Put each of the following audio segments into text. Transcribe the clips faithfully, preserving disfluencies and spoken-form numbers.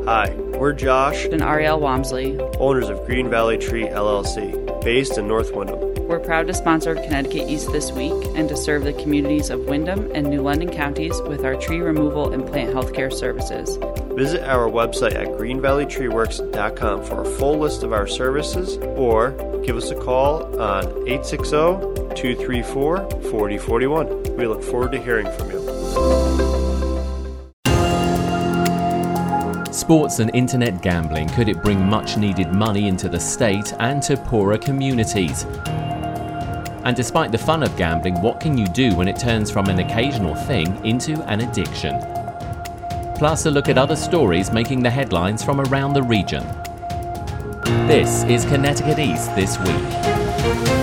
Hi, we're Josh and Ariel Wamsley, owners of Green Valley Tree L L C, based in North Windham. We're proud to sponsor Connecticut East This Week and to serve the communities of Windham and New London counties with our tree removal and plant healthcare services. Visit our website at green valley tree works dot com for a full list of our services, or give us a call on eight six zero, two three four, four zero four one. We look forward to hearing from you. Sports and internet gambling, could it bring much needed money into the state and to poorer communities? And despite the fun of gambling, what can you do when it turns from an occasional thing into an addiction? Plus a look at other stories making the headlines from around the region. This is Connecticut East This Week.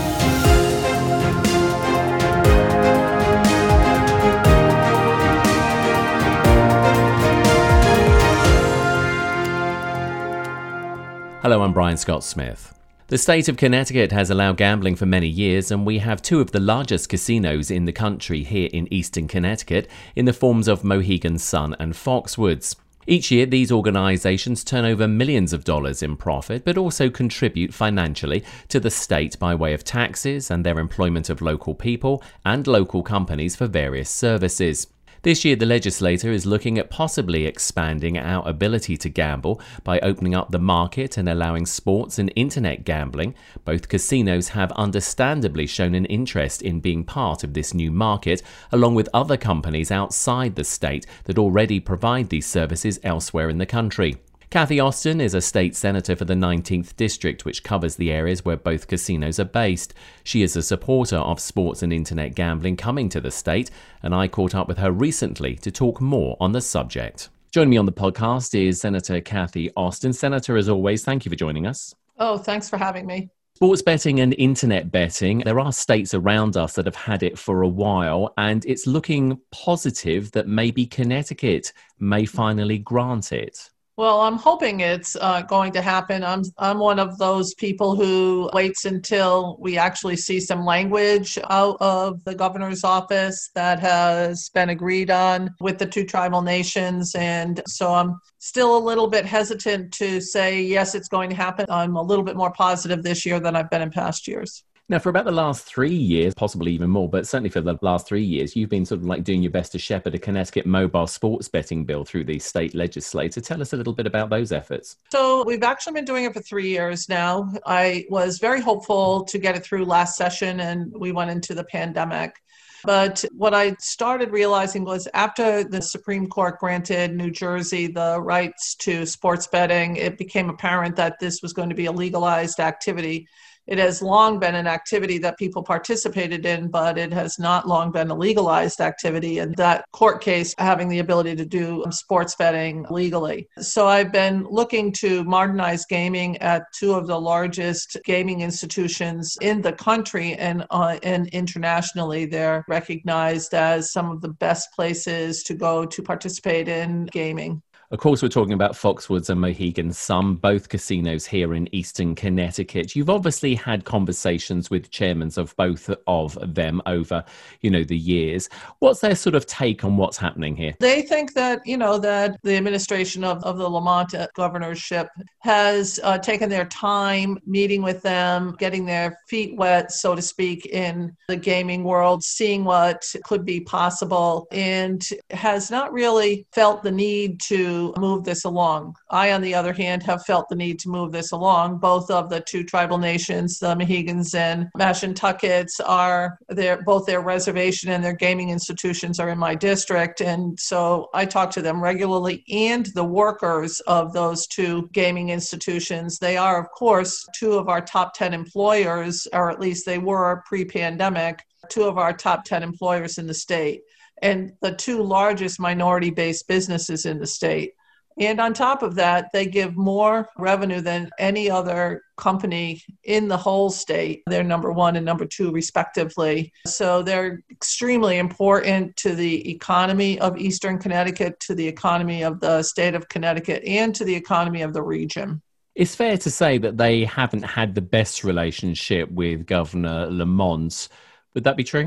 Hello, I'm Brian Scott Smith. The state of Connecticut has allowed gambling for many years, and we have two of the largest casinos in the country here in eastern Connecticut in the forms of Mohegan Sun and Foxwoods. Each year, these organizations turn over millions of dollars in profit, but also contribute financially to the state by way of taxes and their employment of local people and local companies for various services. This year, the legislature is looking at possibly expanding our ability to gamble by opening up the market and allowing sports and internet gambling. Both casinos have understandably shown an interest in being part of this new market, along with other companies outside the state that already provide these services elsewhere in the country. Cathy Austin is a state senator for the nineteenth District, which covers the areas where both casinos are based. She is a supporter of sports and internet gambling coming to the state, and I caught up with her recently to talk more on the subject. Joining me on the podcast is Senator Cathy Austin. Senator, as always, thank you for joining us. Oh, thanks for having me. Sports betting and internet betting, there are states around us that have had it for a while, and it's looking positive that maybe Connecticut may finally grant it. Well, I'm hoping it's uh, going to happen. I'm I'm one of those people who waits until we actually see some language out of the governor's office that has been agreed on with the two tribal nations. And so I'm still a little bit hesitant to say, yes, it's going to happen. I'm a little bit more positive this year than I've been in past years. Now, for about the last three years, possibly even more, but certainly for the last three years, you've been sort of like doing your best to shepherd a Connecticut mobile sports betting bill through the state legislature. Tell us a little bit about those efforts. So we've actually been doing it for three years now. I was very hopeful to get it through last session, and we went into the pandemic. But what I started realizing was after the Supreme Court granted New Jersey the rights to sports betting, it became apparent that this was going to be a legalized activity. It has long been an activity that people participated in, but it has not long been a legalized activity, and that court case having the ability to do sports betting legally. So I've been looking to modernize gaming at two of the largest gaming institutions in the country, and, uh, and internationally. They're recognized as some of the best places to go to participate in gaming. Of course, we're talking about Foxwoods and Mohegan Sun, both casinos here in eastern Connecticut. You've obviously had conversations with chairmen of both of them over, you know, the years. What's their sort of take on what's happening here? They think that, you know, that the administration of, of the Lamont governorship has uh, taken their time meeting with them, getting their feet wet, so to speak, in the gaming world, seeing what could be possible, and has not really felt the need to move this along. I, on the other hand, have felt the need to move this along. Both of the two tribal nations, the Mohegans and Mashantuckets, are their both their reservation and their gaming institutions are in my district, and so I talk to them regularly, and the workers of those two gaming institutions. They are, of course, two of our top ten employers, or at least they were pre-pandemic, two of our top ten employers in the state, and the two largest minority-based businesses in the state. And on top of that, they give more revenue than any other company in the whole state. They're number one and number two, respectively. So they're extremely important to the economy of Eastern Connecticut, to the economy of the state of Connecticut, and to the economy of the region. It's fair to say that they haven't had the best relationship with Governor Lamont. Would that be true?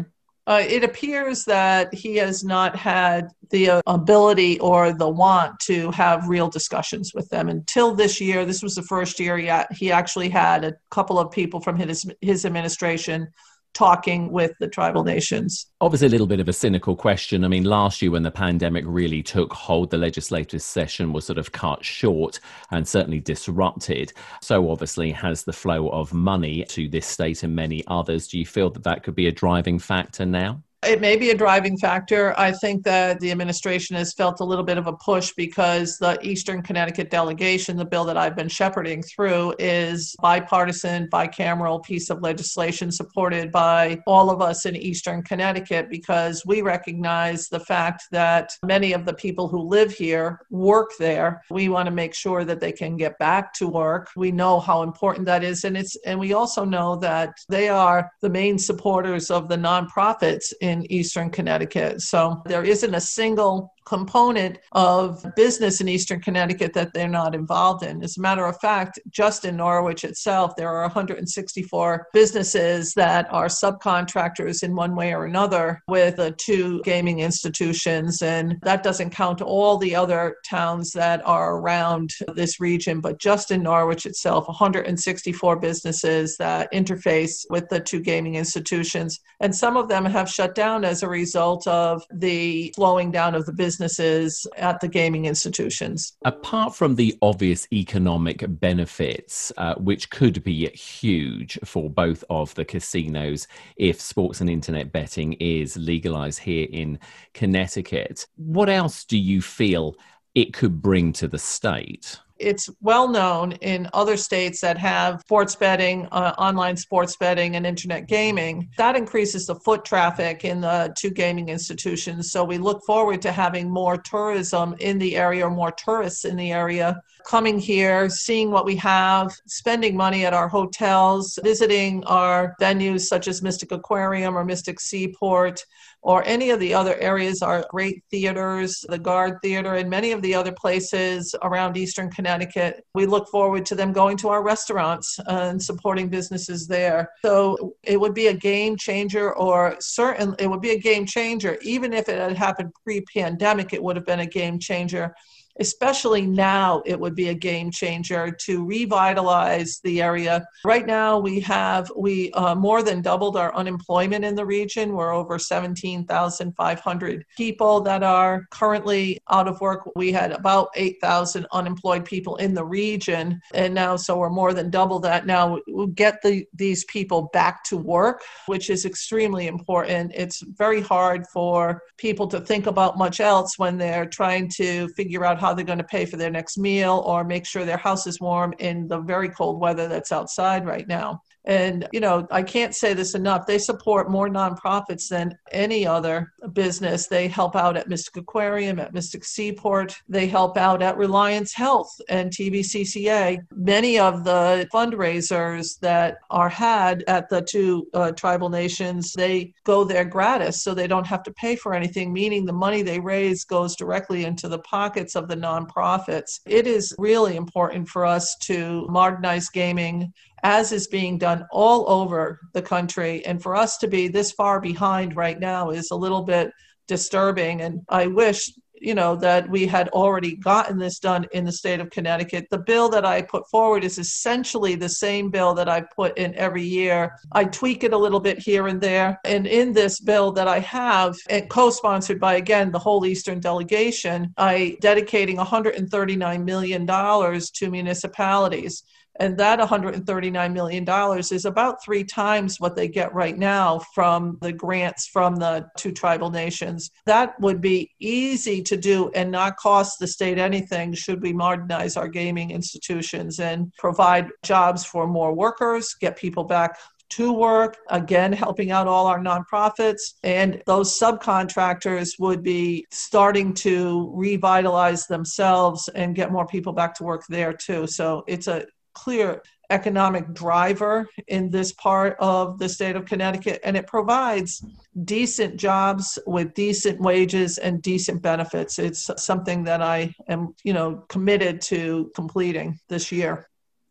Uh, it appears that he has not had the uh, ability or the want to have real discussions with them until this year. This was the first year he, he actually had a couple of people from his, his administration talking with the tribal nations. Obviously, a little bit of a cynical question. I mean, last year when the pandemic really took hold, the legislative session was sort of cut short and certainly disrupted. So obviously has the flow of money to this state and many others. Do you feel that that could be a driving factor now? It may be a driving factor. I think that the administration has felt a little bit of a push because the Eastern Connecticut delegation, the bill that I've been shepherding through, is bipartisan, bicameral piece of legislation supported by all of us in Eastern Connecticut, because we recognize the fact that many of the people who live here work there. We want to make sure that they can get back to work. We know how important that is. And it's and we also know that they are the main supporters of the nonprofits in in Eastern Connecticut. So there isn't a single component of business in Eastern Connecticut that they're not involved in. As a matter of fact, just in Norwich itself, there are one hundred sixty-four businesses that are subcontractors in one way or another with the two gaming institutions. And that doesn't count all the other towns that are around this region, but just in Norwich itself, one hundred sixty-four businesses that interface with the two gaming institutions. And some of them have shut down as a result of the slowing down of the business businesses at the gaming institutions. Apart from the obvious economic benefits, uh, which could be huge for both of the casinos if sports and internet betting is legalized here in Connecticut, what else do you feel it could bring to the state? It's well known in other states that have sports betting, uh, online sports betting, and internet gaming. That increases the foot traffic in the two gaming institutions. So we look forward to having more tourism in the area, or more tourists in the area, coming here, seeing what we have, spending money at our hotels, visiting our venues such as Mystic Aquarium or Mystic Seaport, or any of the other areas, our great theaters, the Guard Theater, and many of the other places around Eastern Connecticut. We look forward to them going to our restaurants and supporting businesses there. So it would be a game changer, or certain it would be a game changer. Even if it had happened pre-pandemic, it would have been a game changer. Especially now, it would be a game changer to revitalize the area. Right now, we have we uh, more than doubled our unemployment in the region. We're over seventeen thousand five hundred people that are currently out of work. We had about eight thousand unemployed people in the region, and now so we're more than double that. Now we'll get the, these people back to work, which is extremely important. It's very hard for people to think about much else when they're trying to figure out how they're going to pay for their next meal or make sure their house is warm in the very cold weather that's outside right now. And, you know, I can't say this enough. They support more nonprofits than any other business. They help out at Mystic Aquarium, at Mystic Seaport. They help out at Reliance Health and T V C C A. Many of the fundraisers that are had at the two uh, tribal nations, they go there gratis, so they don't have to pay for anything, meaning the money they raise goes directly into the pockets of the nonprofits. It is really important for us to modernize gaming, as is being done all over the country. And for us to be this far behind right now is a little bit disturbing. And I wish, you know, that we had already gotten this done in the state of Connecticut. The bill that I put forward is essentially the same bill that I put in every year. I tweak it a little bit here and there. And in this bill that I have, and co-sponsored by, again, the whole Eastern delegation, I dedicating one hundred thirty-nine million dollars to municipalities. And that one hundred thirty-nine million dollars is about three times what they get right now from the grants from the two tribal nations. That would be easy to do and not cost the state anything should we modernize our gaming institutions and provide jobs for more workers, get people back to work, again, helping out all our nonprofits. And those subcontractors would be starting to revitalize themselves and get more people back to work there too. So it's a clear economic driver in this part of the state of Connecticut, and it provides decent jobs with decent wages and decent benefits. It's something that I am, you know, committed to completing this year.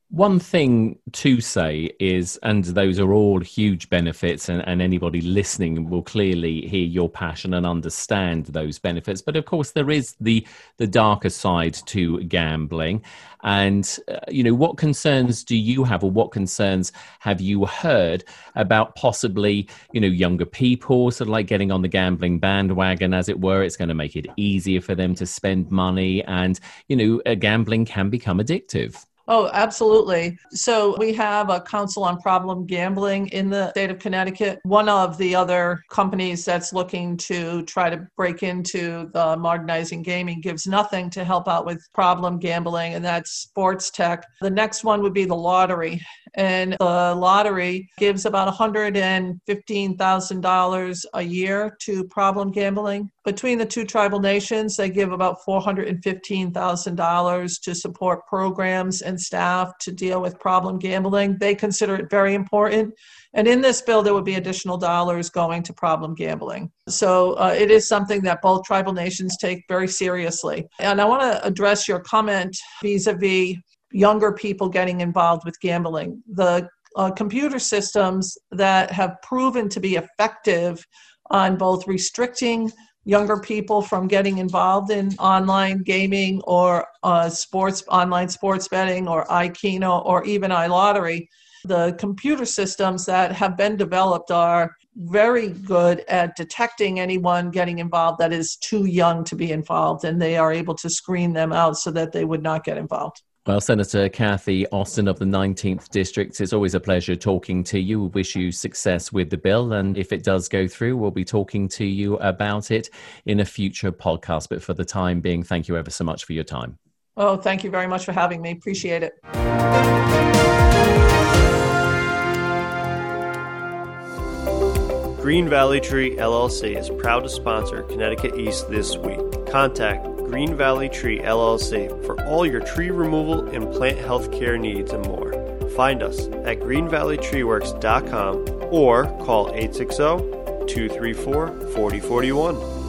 One thing to say is, and those are all huge benefits, and, and anybody listening will clearly hear your passion and understand those benefits. But of course, there is the the darker side to gambling. And, uh, you know, what concerns do you have, or what concerns have you heard about possibly, you know, younger people sort of like getting on the gambling bandwagon, as it were? It's going to make it easier for them to spend money, and, you know, uh, gambling can become addictive. Oh, absolutely. So we have a Council on Problem Gambling in the state of Connecticut. One of the other companies that's looking to try to break into the modernizing gaming gives nothing to help out with problem gambling, and that's Sports Tech. The next one would be the lottery. And the lottery gives about one hundred fifteen thousand dollars a year to problem gambling. Between the two tribal nations, they give about four hundred fifteen thousand dollars to support programs and staff to deal with problem gambling. They consider it very important. And in this bill, there would be additional dollars going to problem gambling. So uh, it is something that both tribal nations take very seriously. And I want to address your comment vis-a-vis younger people getting involved with gambling. The uh, computer systems that have proven to be effective on both restricting younger people from getting involved in online gaming or uh, sports, online sports betting, or iKeno, or even iLottery, the computer systems that have been developed are very good at detecting anyone getting involved that is too young to be involved, and they are able to screen them out so that they would not get involved. Well, Senator Kathy Austin of the nineteenth District, it's always a pleasure talking to you. We wish you success with the bill, and if it does go through, we'll be talking to you about it in a future podcast. But for the time being, thank you ever so much for your time. Oh, thank you very much for having me. Appreciate it. Green Valley Tree L L C is proud to sponsor Connecticut East This Week. Contact Green Valley Tree L L C for all your tree removal and plant health care needs and more. Find us at green valley tree works dot com or call eight six zero, two three four, four zero four one.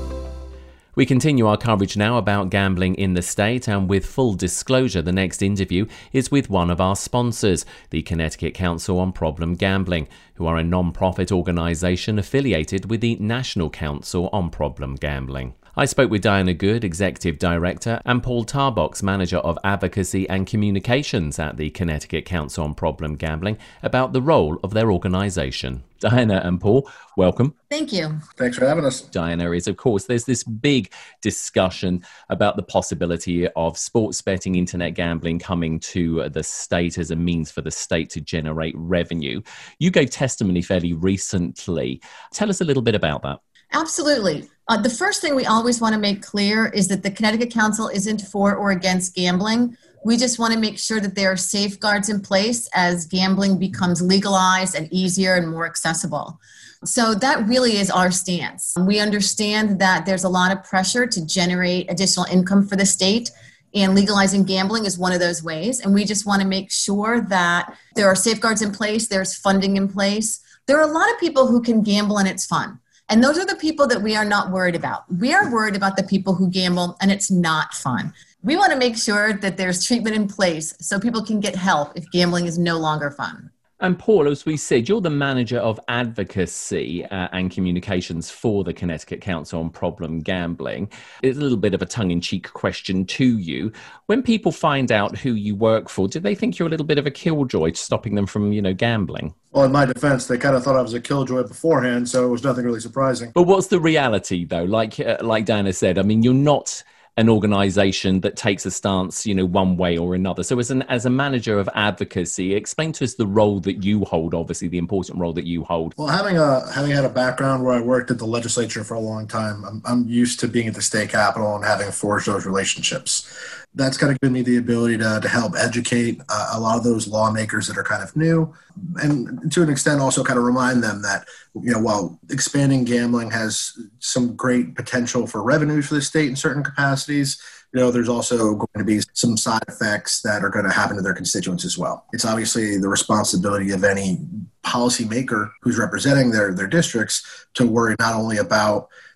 We continue our coverage now about gambling in the state, and with full disclosure, the next interview is with one of our sponsors, the Connecticut Council on Problem Gambling, who are a non-profit organisation affiliated with the National Council on Problem Gambling. I spoke with Diana Good, Executive Director, and Paul Tarbox, Manager of Advocacy and Communications at the Connecticut Council on Problem Gambling, about the role of their organisation. Diana and Paul, welcome. Thank you. Thanks for having us. Diana, is of course, there's this big discussion about the possibility of sports betting, internet gambling coming to the state as a means for the state to generate revenue. You gave testimony fairly recently. Tell us a little bit about that. Absolutely. Uh, the first thing we always want to make clear is that the Connecticut Council isn't for or against gambling. We just want to make sure that there are safeguards in place as gambling becomes legalized and easier and more accessible. So that really is our stance. We understand that there's a lot of pressure to generate additional income for the state, and legalizing gambling is one of those ways. And we just want to make sure that there are safeguards in place, there's funding in place. There are a lot of people who can gamble and it's fun. And those are the people that we are not worried about. We are worried about the people who gamble and it's not fun. We want to make sure that there's treatment in place so people can get help if gambling is no longer fun. And Paul, as we said, you're the Manager of Advocacy uh, and Communications for the Connecticut Council on Problem Gambling. It's a little bit of a tongue-in-cheek question to you. When people find out who you work for, do they think you're a little bit of a killjoy stopping them from, you know, gambling? Well, in my defense, they kind of thought I was a killjoy beforehand, so it was nothing really surprising. But what's the reality, though? Like, uh, like Diana said, I mean, you're not an organization that takes a stance, you know, one way or another. So as an as a manager of advocacy, explain to us the role that you hold, obviously the important role that you hold. Well, having a having had a background where I worked at the legislature for a long time, I'm, I'm used to being at the state capitol and having forged those relationships. That's kind of given me the ability to, to help educate uh, a lot of those lawmakers that are kind of new, and to an extent also kind of remind them that, you know, while expanding gambling has some great potential for revenues for the state in certain capacities, you know, there's also going to be some side effects that are going to happen to their constituents as well. It's obviously the responsibility of any policymaker who's representing their, their districts to worry not only about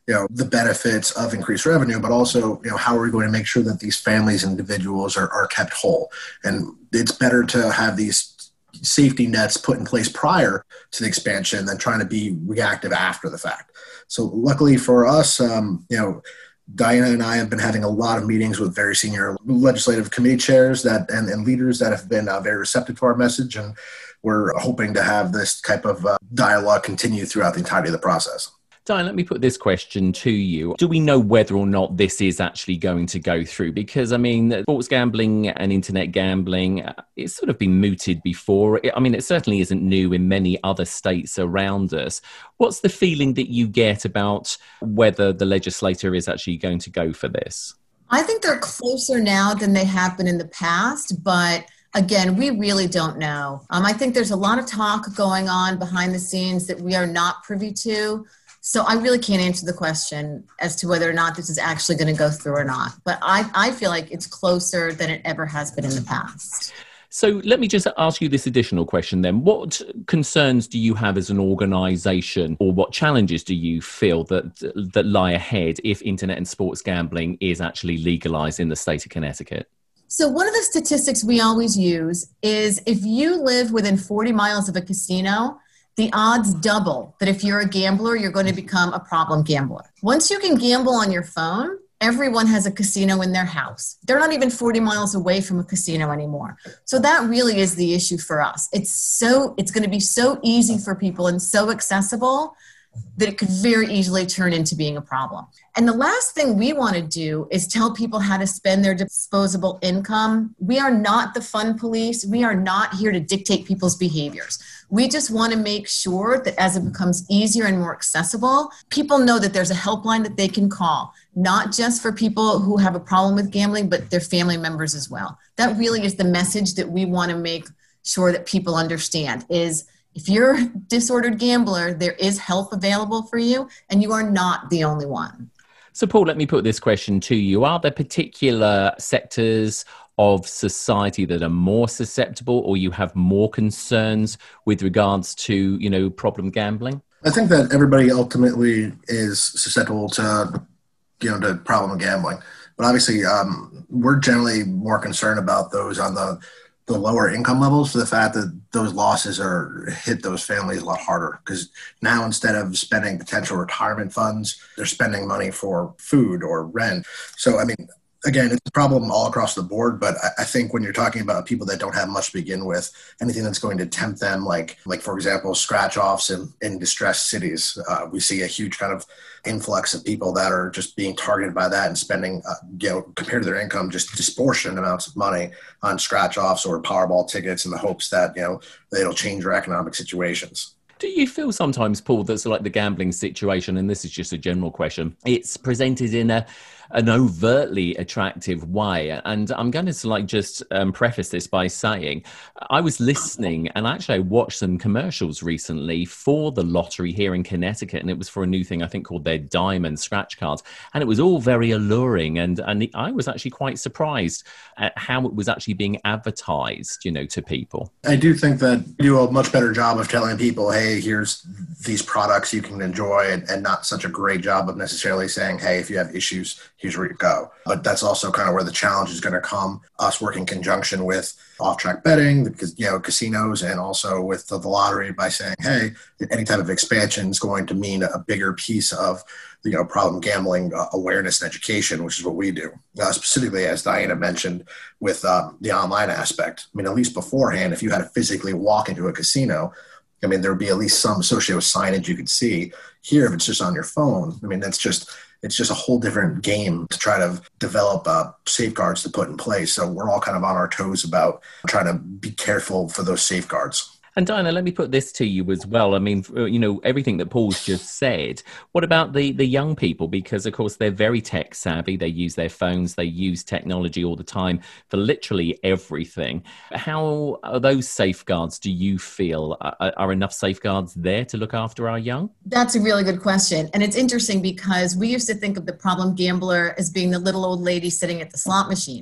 you know, the benefits of increased revenue, but also, you know, how are we going to make sure that these families and individuals are, are kept whole? And it's better to have these safety nets put in place prior to the expansion than trying to be reactive after the fact. So luckily for us, um, you know, Diana and I have been having a lot of meetings with very senior legislative committee chairs that and, and leaders that have been uh, very receptive to our message. And we're hoping to have this type of uh, dialogue continue throughout the entirety of the process. Diane, let me put this question to you. Do we know whether or not this is actually going to go through? Because, I mean, sports gambling and internet gambling, it's sort of been mooted before. I mean, it certainly isn't new in many other states around us. What's the feeling that you get about whether the legislature is actually going to go for this? I think they're closer now than they have been in the past, but again, we really don't know. Um, I think there's a lot of talk going on behind the scenes that we are not privy to. So I really can't answer the question as to whether or not this is actually going to go through or not. But I, I feel like it's closer than it ever has been in the past. So let me just ask you this additional question then. What concerns do you have as an organisation, or what challenges do you feel that that lie ahead if internet and sports gambling is actually legalised in the state of Connecticut? So one of the statistics we always use is if you live within forty miles of a casino, the odds double that if you're a gambler, you're going to become a problem gambler. Once you can gamble on your phone, everyone has a casino in their house. They're not even forty miles away from a casino anymore. So that really is the issue for us. It's so it's going to be so easy for people and so accessible that it could very easily turn into being a problem. And the last thing we want to do is tell people how to spend their disposable income. We are not the fun police. We are not here to dictate people's behaviors. We just want to make sure that as it becomes easier and more accessible, people know that there's a helpline that they can call, not just for people who have a problem with gambling, but their family members as well. That really is the message that we want to make sure that people understand is if you're a disordered gambler, there is help available for you, and you are not the only one. So, Paul, let me put this question to you. Are there particular sectors of society that are more susceptible, or you have more concerns with regards to, you know, problem gambling? I think that everybody ultimately is susceptible to, you know, to problem gambling. But obviously, um, we're generally more concerned about those on the the lower income levels, for the fact that those losses are hit those families a lot harder, because now instead of spending potential retirement funds, they're spending money for food or rent. So, I mean, again, it's a problem all across the board, but I think when you're talking about people that don't have much to begin with, anything that's going to tempt them, like, like for example, scratch-offs in, in distressed cities, uh, we see a huge kind of influx of people that are just being targeted by that and spending, uh, you know, compared to their income, just disproportionate amounts of money on scratch-offs or Powerball tickets in the hopes that, you know, it'll change their economic situations. Do you feel sometimes, Paul, that's like the gambling situation, and this is just a general question, it's presented in a an overtly attractive way? And I'm going to like just um, preface this by saying I was listening, and actually I watched some commercials recently for the lottery here in Connecticut, and it was for a new thing I think called their Diamond scratch cards, and it was all very alluring, and and I was actually quite surprised at how it was actually being advertised, you know, to people. I do think that we do a much better job of telling people, hey, here's these products you can enjoy, and, and not such a great job of necessarily saying, hey, if you have issues, here's where you go. But that's also kind of where the challenge is going to come, us working in conjunction with off-track betting, because, you know, casinos, and also with the, the lottery, by saying, hey, any type of expansion is going to mean a bigger piece of, you know, problem gambling uh, awareness and education, which is what we do. Uh, specifically, as Diana mentioned, with um, the online aspect. I mean, at least beforehand, if you had to physically walk into a casino, I mean, there would be at least some associated with signage you could see. Here, if it's just on your phone, I mean, that's just, it's just a whole different game to try to develop uh, safeguards to put in place. So we're all kind of on our toes about trying to be careful for those safeguards. And Diana, let me put this to you as well. I mean, you know, everything that Paul's just said. What about the, the young people? Because, of course, they're very tech savvy. They use their phones. They use technology all the time for literally everything. How are those safeguards, do you feel, are, are enough safeguards there to look after our young? That's a really good question. And it's interesting because we used to think of the problem gambler as being the little old lady sitting at the slot machine.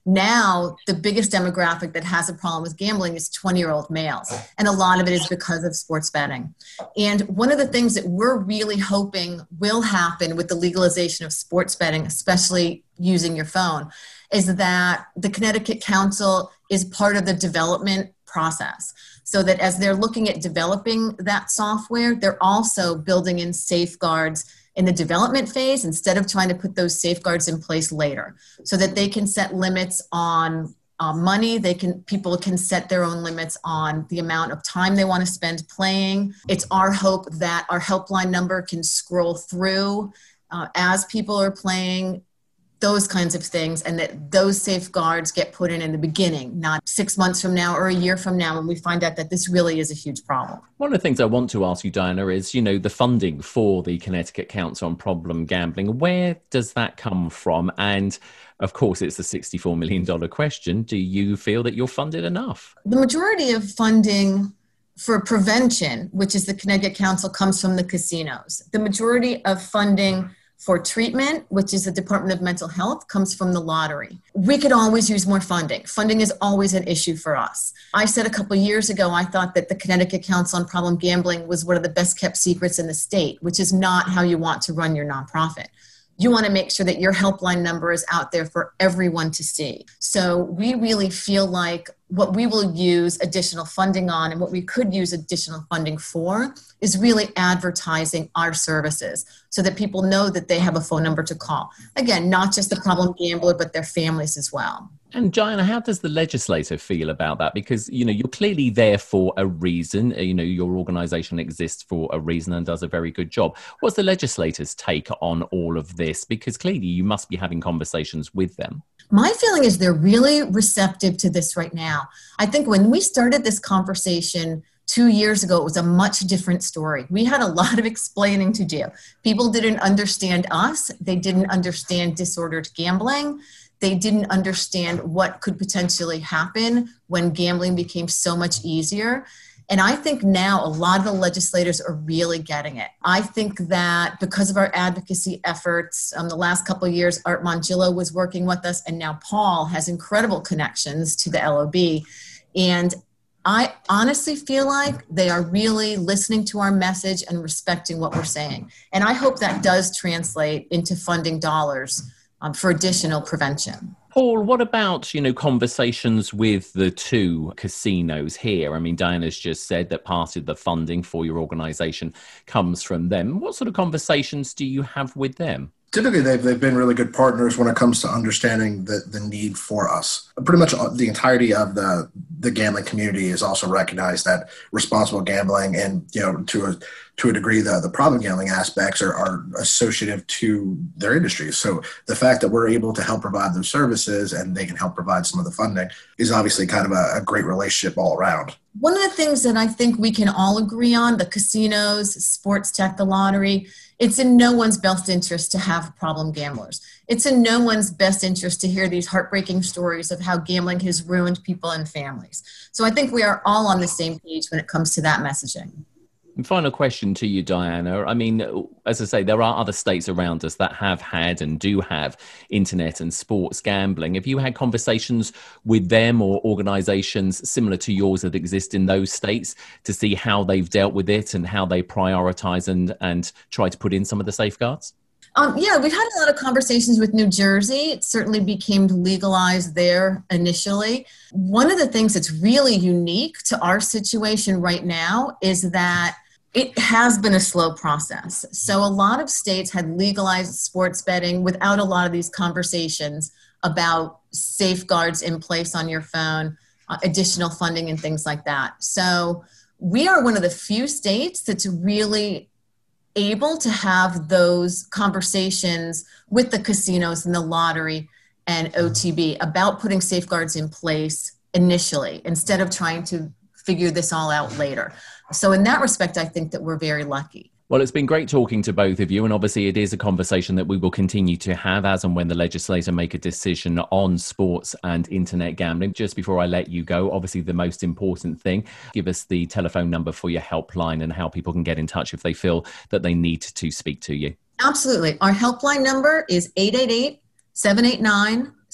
Now, the biggest demographic that has a problem with gambling is twenty-year-old males, and a lot of it is because of sports betting. And one of the things that we're really hoping will happen with the legalization of sports betting, especially using your phone, is that the Connecticut Council is part of the development process, so that as they're looking at developing that software, they're also building in safeguards in the development phase instead of trying to put those safeguards in place later, so that they can set limits on uh, money. They can, people can set their own limits on the amount of time they want to spend playing. It's our hope that our helpline number can scroll through uh, as people are playing, those kinds of things, and that those safeguards get put in in the beginning, not six months from now or a year from now when we find out that this really is a huge problem. One of the things I want to ask you, Diana, is, you know, the funding for the Connecticut Council on Problem Gambling. Where does that come from? And of course, it's the sixty-four million dollars question. Do you feel that you're funded enough? The majority of funding for prevention, which is the Connecticut Council, comes from the casinos. The majority of funding for treatment, which is the Department of Mental Health, comes from the lottery. We could always use more funding. Funding is always an issue for us. I said a couple of years ago, I thought that the Connecticut Council on Problem Gambling was one of the best kept secrets in the state, which is not how you want to run your nonprofit. You want to make sure that your helpline number is out there for everyone to see. So we really feel like what we will use additional funding on, and what we could use additional funding for, is really advertising our services so that people know that they have a phone number to call. Again, not just the problem gambler, but their families as well. And Diana, how does the legislator feel about that? Because, you know, you're clearly there for a reason. You know, your organization exists for a reason and does a very good job. What's the legislator's take on all of this? Because clearly you must be having conversations with them. My feeling is they're really receptive to this right now. I think when we started this conversation two years ago, it was a much different story. We had a lot of explaining to do. People didn't understand us. They didn't understand disordered gambling. They didn't understand what could potentially happen when gambling became so much easier. And I think now a lot of the legislators are really getting it. I think that because of our advocacy efforts, um, the last couple of years, Art Mongillo was working with us, and now Paul has incredible connections to the L O B. And I honestly feel like they are really listening to our message and respecting what we're saying. And I hope that does translate into funding dollars um, for additional prevention. Paul, what about, you know, conversations with the two casinos here? I mean, Diana's just said that part of the funding for your organization comes from them. What sort of conversations do you have with them? Typically, they've, they've been really good partners when it comes to understanding the, the need for us. Pretty much the entirety of the, the gambling community is also recognized that responsible gambling and, you know, to a to a degree, the, the problem gambling aspects are, are associative to their industries. So the fact that we're able to help provide those services and they can help provide some of the funding is obviously kind of a, a great relationship all around. One of the things that I think we can all agree on, the casinos, sports tech, the lottery, it's in no one's best interest to have problem gamblers. It's in no one's best interest to hear these heartbreaking stories of how gambling has ruined people and families. So I think we are all on the same page when it comes to that messaging. And final question to you, Diana. I mean, as I say, there are other states around us that have had and do have internet and sports gambling. Have you had conversations with them or organizations similar to yours that exist in those states to see how they've dealt with it and how they prioritize and, and try to put in some of the safeguards? Um, yeah, we've had a lot of conversations with New Jersey. It certainly became legalized there initially. One of the things that's really unique to our situation right now is that it has been a slow process. So a lot of states had legalized sports betting without a lot of these conversations about safeguards in place on your phone, uh, additional funding and things like that. So we are one of the few states that's really able to have those conversations with the casinos and the lottery and O T B about putting safeguards in place initially instead of trying to figure this all out later. So in that respect, I think that we're very lucky. Well, it's been great talking to both of you, and obviously it is a conversation that we will continue to have as and when the legislator make a decision on sports and internet gambling. Just before I let you go, obviously the most important thing, give us the telephone number for your helpline and how people can get in touch if they feel that they need to speak to you. Absolutely. Our helpline number is eight eight eight, seven eight nine,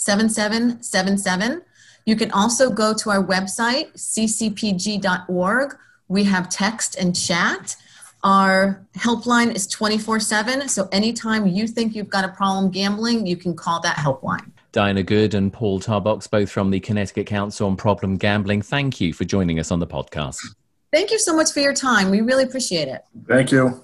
seven seven seven seven. You can also go to our website, c c p g dot org. We have text and chat. Our helpline is twenty-four seven, so anytime you think you've got a problem gambling, you can call that helpline. Diana Good and Paul Tarbox, both from the Connecticut Council on Problem Gambling, thank you for joining us on the podcast. Thank you so much for your time. We really appreciate it. Thank you.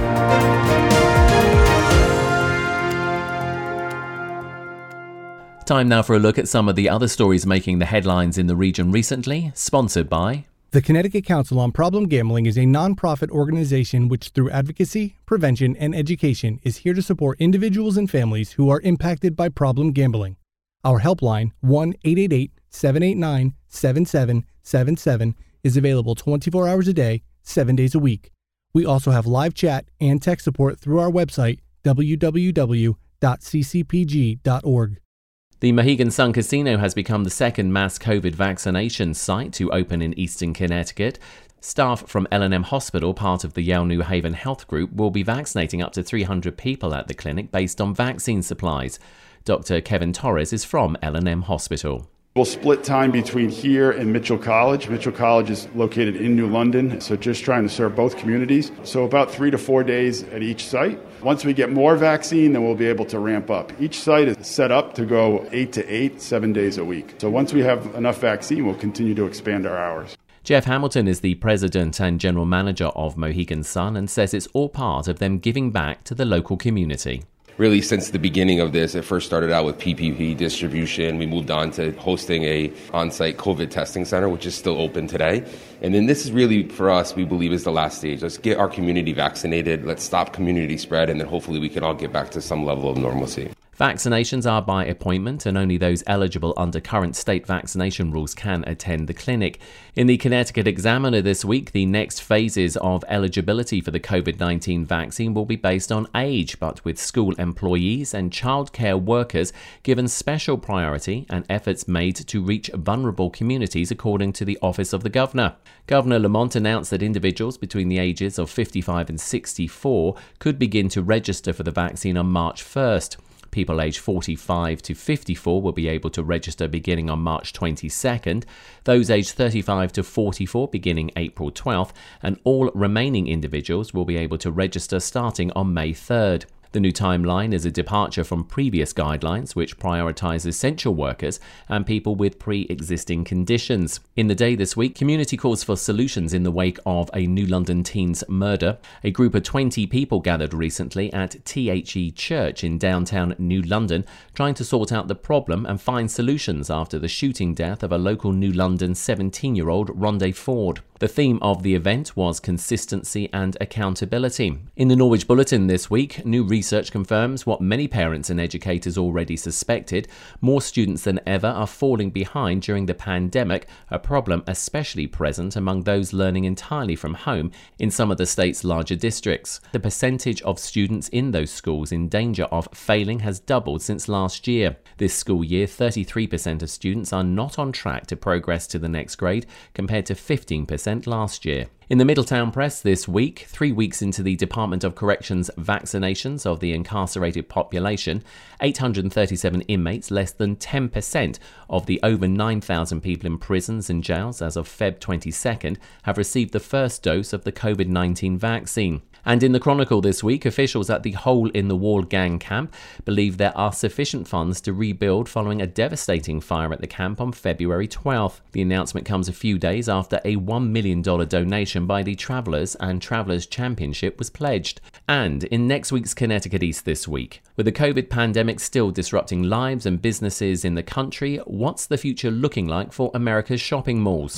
Time now for a look at some of the other stories making the headlines in the region recently, sponsored by... The Connecticut Council on Problem Gambling is a nonprofit organization which, through advocacy, prevention, and education, is here to support individuals and families who are impacted by problem gambling. Our helpline, one eight eight eight, seven eight nine, seven seven seven seven, is available twenty-four hours a day, seven days a week. We also have live chat and tech support through our website, w w w dot c c p g dot org. The Mohegan Sun Casino has become the second mass COVID vaccination site to open in Eastern Connecticut. Staff from L and M Hospital, part of the Yale New Haven Health Group, will be vaccinating up to three hundred people at the clinic based on vaccine supplies. Doctor Kevin Torres is from L and M Hospital. We'll split time between here and Mitchell College. Mitchell College is located in New London, so just trying to serve both communities. So about three to four days at each site. Once we get more vaccine, then we'll be able to ramp up. Each site is set up to go eight to eight, seven days a week. So once we have enough vaccine, we'll continue to expand our hours. Jeff Hamilton is the president and general manager of Mohegan Sun and says it's all part of them giving back to the local community. Really, since the beginning of this, it first started out with P P P distribution. We moved on to hosting a on-site COVID testing center, which is still open today. And then this is really, for us, we believe is the last stage. Let's get our community vaccinated. Let's stop community spread, and then hopefully we can all get back to some level of normalcy. Vaccinations are by appointment, and only those eligible under current state vaccination rules can attend the clinic. In the Connecticut Examiner this week, the next phases of eligibility for the COVID nineteen vaccine will be based on age, but with school employees and childcare workers given special priority and efforts made to reach vulnerable communities, according to the Office of the Governor. Governor Lamont announced that individuals between the ages of fifty-five and sixty-four could begin to register for the vaccine on March first. People aged forty-five to fifty-four will be able to register beginning on March twenty-second, those aged thirty-five to forty-four beginning April twelfth, and all remaining individuals will be able to register starting on May third. The new timeline is a departure from previous guidelines, which prioritize essential workers and people with pre-existing conditions. In the day this week, community calls for solutions in the wake of a New London teen's murder. A group of twenty people gathered recently at T H E Church in downtown New London, trying to sort out the problem and find solutions after the shooting death of a local New London seventeen-year-old Rondé Ford. The theme of the event was consistency and accountability. In the Norwich Bulletin this week, new research confirms what many parents and educators already suspected. More students than ever are falling behind during the pandemic, a problem especially present among those learning entirely from home in some of the state's larger districts. The percentage of students in those schools in danger of failing has doubled since last year. This school year, thirty-three percent of students are not on track to progress to the next grade, compared to fifteen percent last year. In the Middletown Press this week, three weeks into the Department of Corrections vaccinations of the incarcerated population, eight hundred thirty-seven inmates, less than ten percent of the over nine thousand people in prisons and jails as of February twenty-second, have received the first dose of the COVID nineteen vaccine. And in the Chronicle this week, officials at the Hole in the Wall gang camp believe there are sufficient funds to rebuild following a devastating fire at the camp on February twelfth. The announcement comes a few days after a one million dollars donation by the Travelers and Travelers Championship was pledged. And in next week's Connecticut East this week, with the COVID pandemic still disrupting lives and businesses in the country, what's the future looking like for America's shopping malls?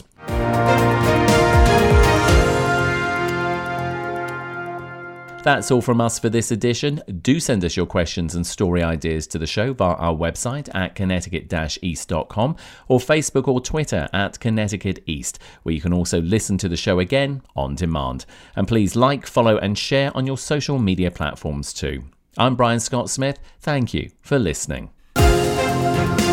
That's all from us for this edition. Do send us your questions and story ideas to the show via our website at connecticut dash east dot com or Facebook or Twitter at Connecticut East, where you can also listen to the show again on demand. And please like, follow and share on your social media platforms too. I'm Brian Scott Smith. Thank you for listening.